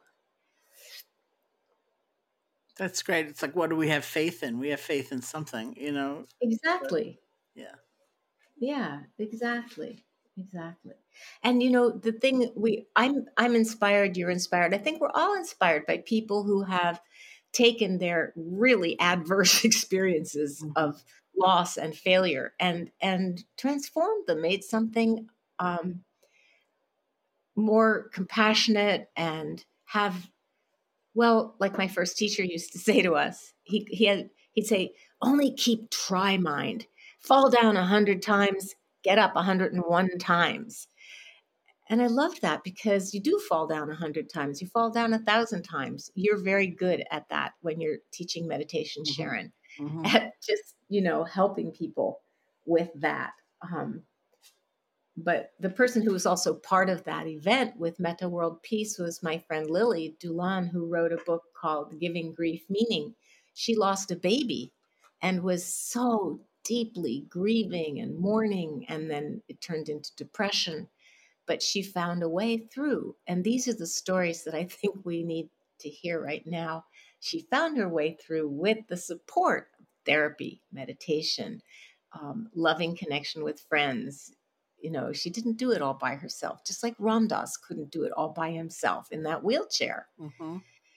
That's great. It's like, what do we have faith in? We have faith in something, you know? Exactly. But, yeah. Yeah, exactly. Exactly. And, you know, the thing we, I'm, I'm inspired, you're inspired. I think we're all inspired by people who have taken their really adverse experiences mm-hmm. of loss and failure and, and transformed them, made something, um, more compassionate and have, well, like my first teacher used to say to us, he, he had, he'd say, only keep try mind, fall down a hundred times, get up a hundred and one times. And I loved that because you do fall down a hundred times, you fall down a thousand times. You're very good at that when you're teaching meditation, mm-hmm. Sharon, mm-hmm. at just, you know, helping people with that. Um, But the person who was also part of that event with Metta World Peace was my friend Lily Doolan, who wrote a book called Giving Grief Meaning. She lost a baby and was so deeply grieving and mourning, and then it turned into depression. But she found a way through. And these are the stories that I think we need to hear right now. She found her way through with the support of therapy, meditation, um, loving connection with friends. You know, she didn't do it all by herself, just like Ram Dass couldn't do it all by himself in that wheelchair. Mm-hmm.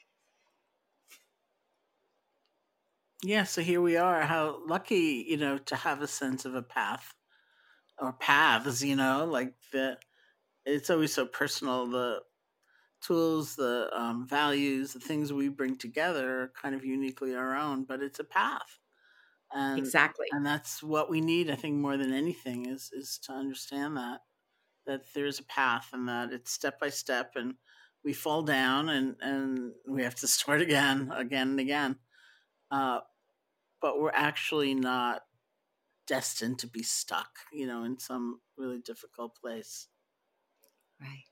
Yeah, so here we are. How lucky, you know, to have a sense of a path or paths, you know, like the, it's always so personal. The tools, the um, values, the things we bring together are kind of uniquely our own, but it's a path. And, exactly. And that's what we need, I think, more than anything is, is to understand that, that there's a path and that it's step by step and we fall down and, and we have to start again, again and again. Uh, but we're actually not destined to be stuck, you know, in some really difficult place. Right.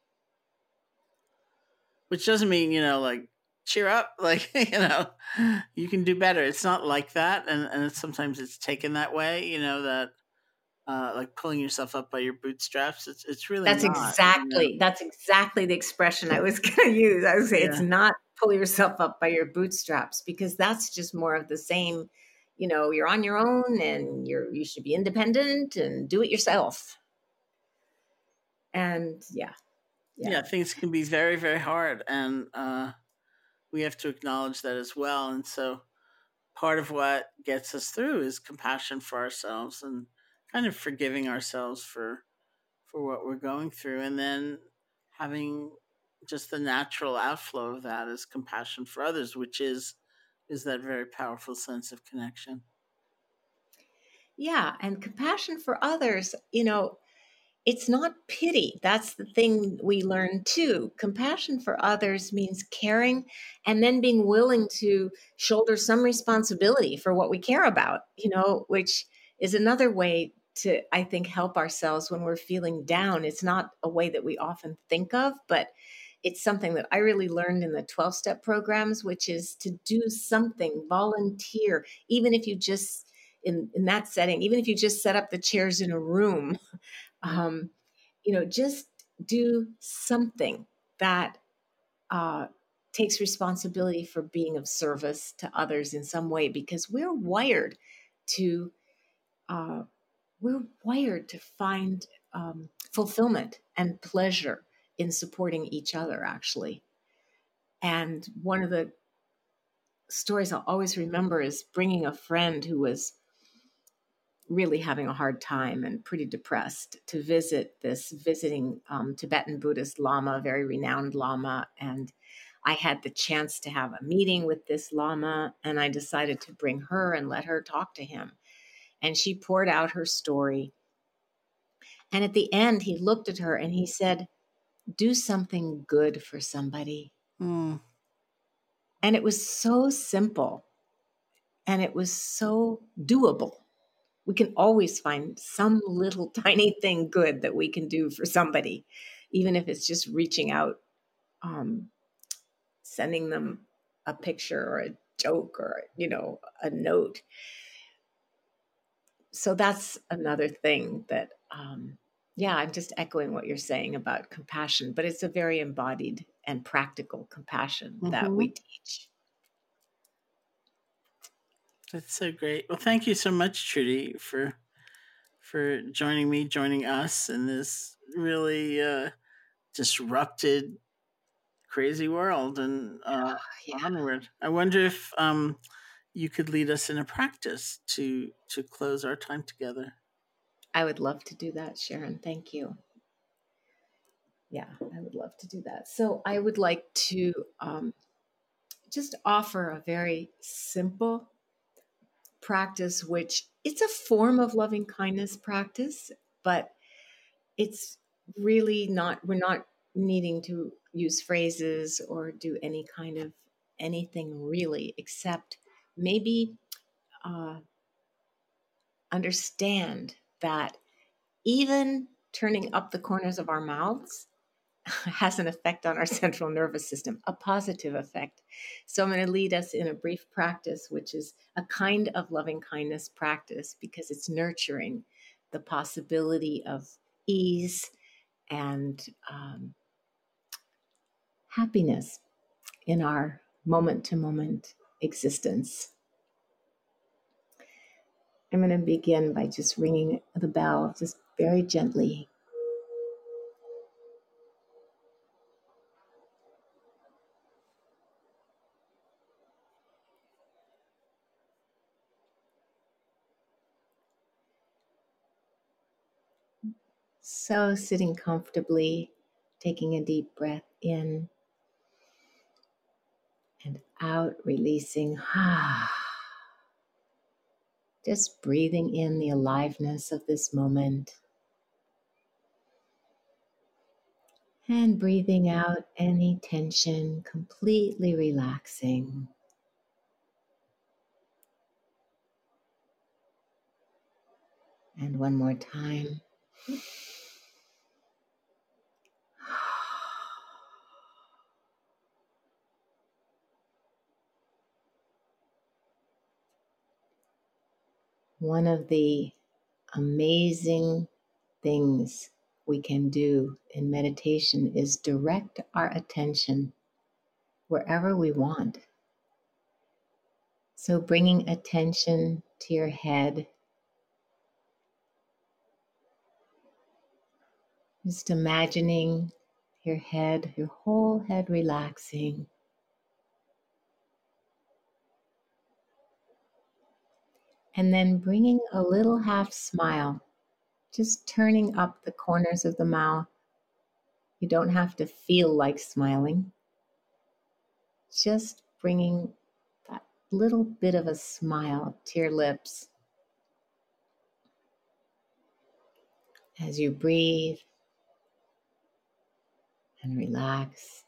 Which doesn't mean, you know, like, cheer up, like, you know, you can do better. It's not like that. And, and it's, sometimes it's taken that way, you know, that uh, like pulling yourself up by your bootstraps. It's it's really That's not, exactly, you know? that's exactly the expression I was going to use. I was saying, yeah. It's not pull yourself up by your bootstraps, because that's just more of the same, you know, you're on your own and you're, you should be independent and do it yourself. And yeah. Yeah, yeah things can be very, very hard. And, uh, we have to acknowledge that as well. And so part of what gets us through is compassion for ourselves and kind of forgiving ourselves for for what we're going through. And then having just the natural outflow of that is compassion for others, which is is that very powerful sense of connection. Yeah, and compassion for others, you know, it's not pity. That's the thing we learn too. Compassion for others means caring and then being willing to shoulder some responsibility for what we care about, you know, which is another way to, I think, help ourselves when we're feeling down. It's not a way that we often think of, but it's something that I really learned in the twelve-step programs, which is to do something, volunteer, even if you just, in, in that setting, even if you just set up the chairs in a room, um, you know, just do something that uh, takes responsibility for being of service to others in some way, because we're wired to, uh, we're wired to find um, fulfillment and pleasure in supporting each other, actually. And one of the stories I'll always remember is bringing a friend who was really having a hard time and pretty depressed to visit this visiting um, Tibetan Buddhist Lama, a very renowned Lama. And I had the chance to have a meeting with this Lama, and I decided to bring her and let her talk to him. And she poured out her story. And at the end, he looked at her and he said, "Do something good for somebody." Mm. And it was so simple and it was so doable. We can always find some little tiny thing good that we can do for somebody, even if it's just reaching out, um, sending them a picture or a joke or, you know, a note. So that's another thing that, um, yeah, I'm just echoing what you're saying about compassion, but it's a very embodied and practical compassion mm-hmm. that we teach. That's so great. Well, thank you so much, Trudy, for for joining me, joining us in this really uh, disrupted, crazy world and uh, yeah. onward. I wonder if um, you could lead us in a practice to to close our time together. I would love to do that, Sharon. Thank you. Yeah, I would love to do that. So I would like to um, just offer a very simple practice, which it's a form of loving kindness practice, but it's really not, we're not needing to use phrases or do any kind of anything really, except maybe uh, understand that even turning up the corners of our mouths has an effect on our central nervous system, a positive effect. So I'm going to lead us in a brief practice, which is a kind of loving kindness practice because it's nurturing the possibility of ease and um, happiness in our moment-to-moment existence. I'm going to begin by just ringing the bell, just very gently. So sitting comfortably, taking a deep breath in and out, releasing. Just breathing in the aliveness of this moment. And breathing out any tension, completely relaxing. And one more time. One of the amazing things we can do in meditation is direct our attention wherever we want. So bringing attention to your head, just imagining your head, your whole head relaxing. And then bringing a little half smile, just turning up the corners of the mouth. You don't have to feel like smiling. Just bringing that little bit of a smile to your lips. As you breathe and relax,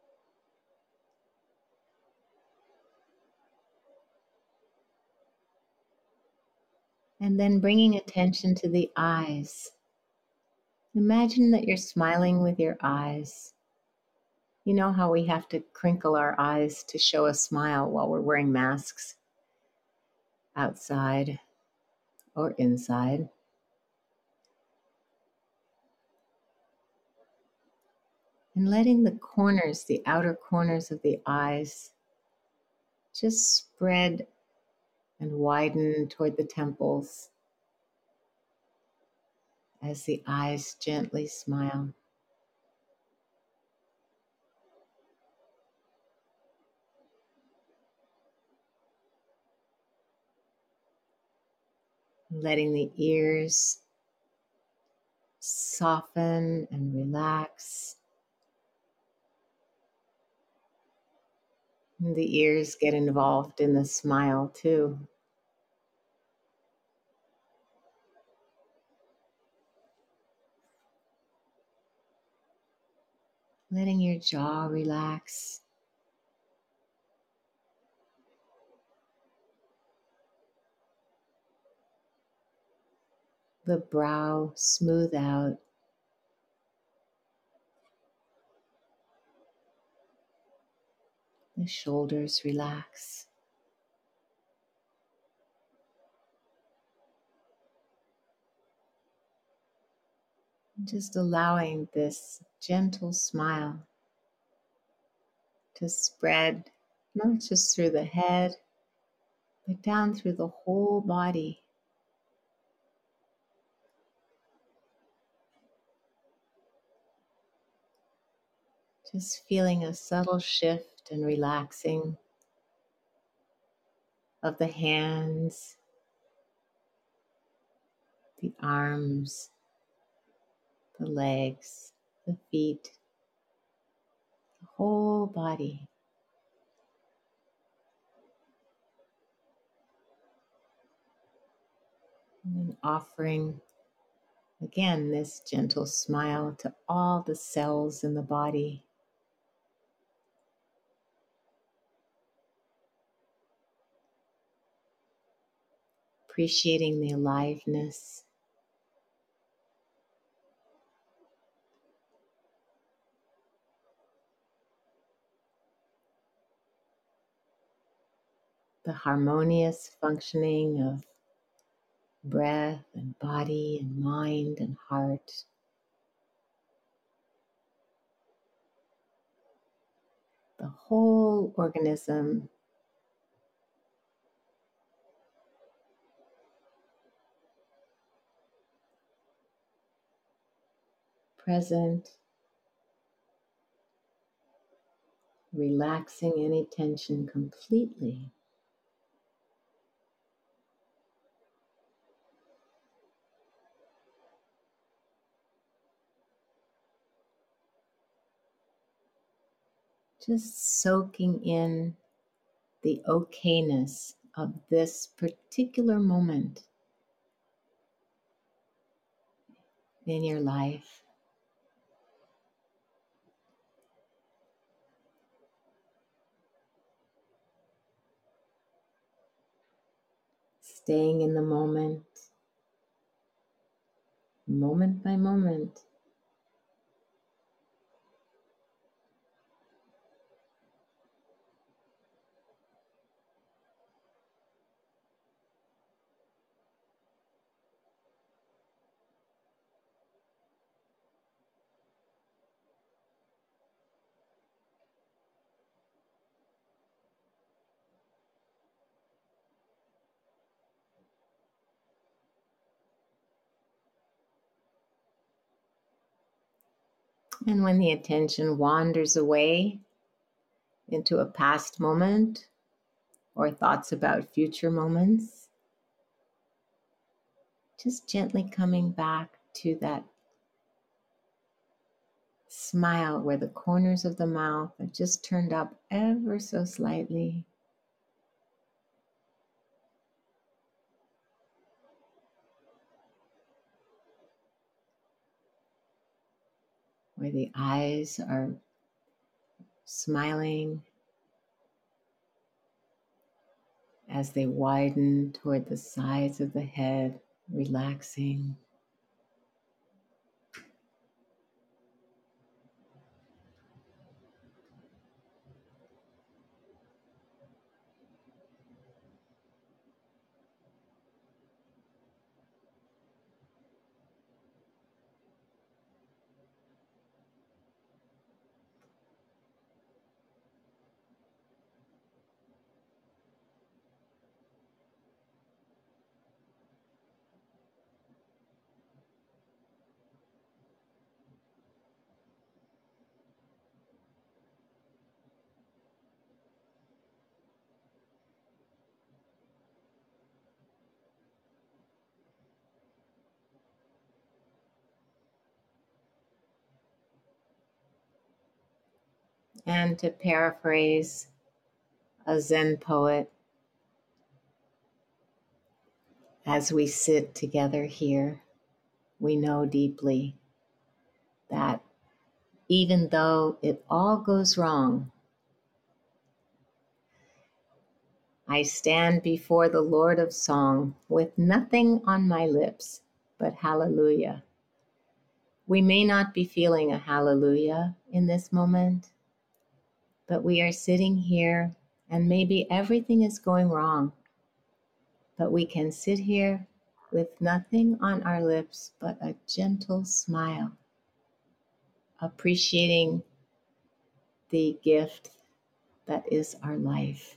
and then bringing attention to the eyes. Imagine that you're smiling with your eyes. You know how we have to crinkle our eyes to show a smile while we're wearing masks outside or inside. And letting the corners, the outer corners of the eyes, just spread and widen toward the temples as the eyes gently smile. Letting the ears soften and relax. And the ears get involved in the smile too. Letting your jaw relax. The brow smooth out. The shoulders relax. Just allowing this gentle smile to spread not just through the head, but down through the whole body. Just feeling a subtle shift and relaxing of the hands, the arms, the legs, the feet, the whole body. And then offering again this gentle smile to all the cells in the body. Appreciating the aliveness. The harmonious functioning of breath and body and mind and heart. The whole organism present, relaxing any tension completely. Just soaking in the okayness of this particular moment in your life. Staying in the moment, moment by moment. And when the attention wanders away into a past moment or thoughts about future moments, just gently coming back to that smile where the corners of the mouth are just turned up ever so slightly. where the eyes are smiling as they widen toward the sides of the head, relaxing. And to paraphrase a Zen poet, as we sit together here, we know deeply that even though it all goes wrong, I stand before the Lord of Song with nothing on my lips but hallelujah. We may not be feeling a hallelujah in this moment, but we are sitting here and maybe everything is going wrong, but we can sit here with nothing on our lips but a gentle smile, appreciating the gift that is our life.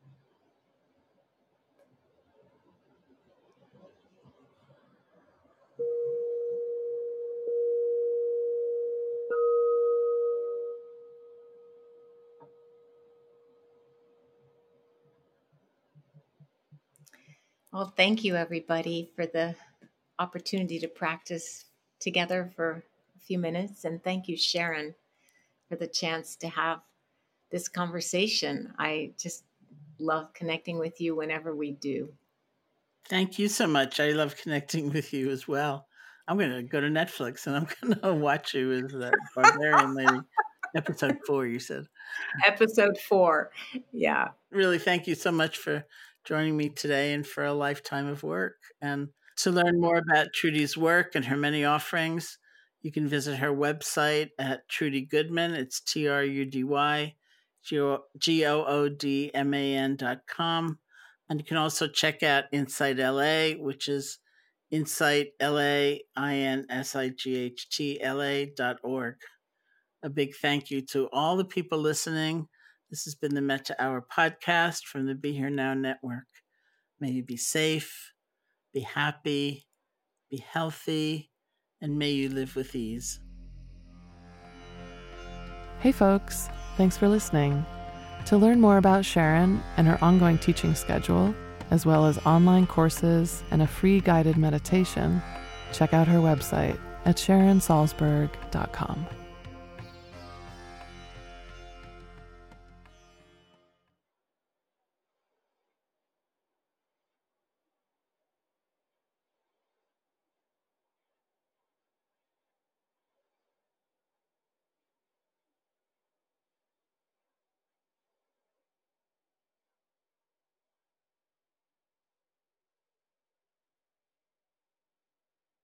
Well, thank you, everybody, for the opportunity to practice together for a few minutes. And thank you, Sharon, for the chance to have this conversation. I just love connecting with you whenever we do. Thank you so much. I love connecting with you as well. I'm going to go to Netflix and I'm going to watch you as that barbarian lady. Episode four, you said. Episode four. Yeah. Really, thank you so much for joining me today and for a lifetime of work. And to learn more about Trudy's work and her many offerings, you can visit her website at Trudy Goodman. It's T R U D Y G O O D M A N dot com. And you can also check out Insight L A, which is Insight L A, I N S I G H T L A dot org. A big thank you to all the people listening. This has been the Metta Hour podcast from the Be Here Now Network. May you be safe, be happy, be healthy, and may you live with ease. Hey folks, thanks for listening. To learn more about Sharon and her ongoing teaching schedule, as well as online courses and a free guided meditation, check out her website at sharon salzberg dot com.